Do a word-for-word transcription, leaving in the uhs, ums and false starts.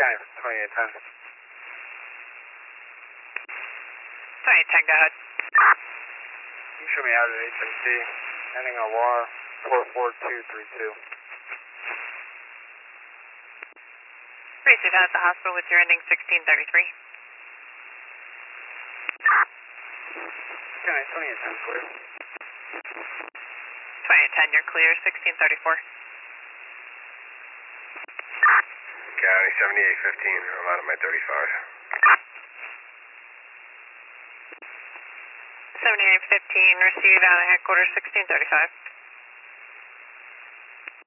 County twenty-eight ten. twenty-eight ten, go ahead. You show me out at H M C, ending on W A R four four two three two. Received at the hospital with your ending sixteen thirty-three. County twenty-eight ten, clear. twenty-eight ten, you're clear, sixteen thirty-four. County seventy-eight fifteen, I'm out of my thirty-five. seventy-eight fifteen, receive out of headquarters sixteen thirty-five.